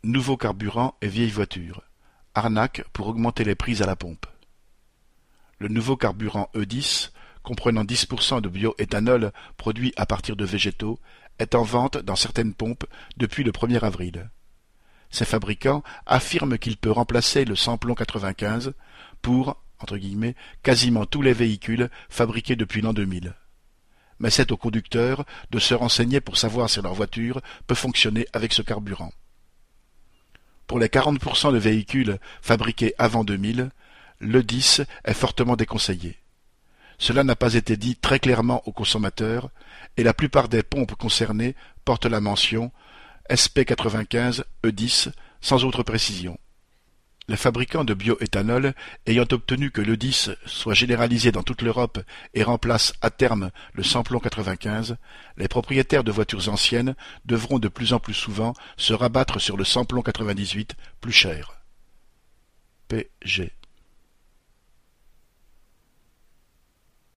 Nouveau carburant et vieille voiture. Arnaque pour augmenter les prix à la pompe. Le nouveau carburant E10, comprenant 10% de bioéthanol produit à partir de végétaux, est en vente dans certaines pompes depuis le 1er avril. Ces fabricants affirment qu'il peut remplacer le samplon 95 pour, entre guillemets, quasiment tous les véhicules fabriqués depuis l'an 2000. Mais c'est aux conducteurs de se renseigner pour savoir si leur voiture peut fonctionner avec ce carburant. Pour les 40% de véhicules fabriqués avant 2000, l'E10 est fortement déconseillé. Cela n'a pas été dit très clairement aux consommateurs et la plupart des pompes concernées portent la mention SP95 E10 sans autre précision. Les fabricants de bioéthanol ayant obtenu que l'E10 soit généralisé dans toute l'Europe et remplace à terme le samplon 95, les propriétaires de voitures anciennes devront de plus en plus souvent se rabattre sur le samplon 98 plus cher. P.G.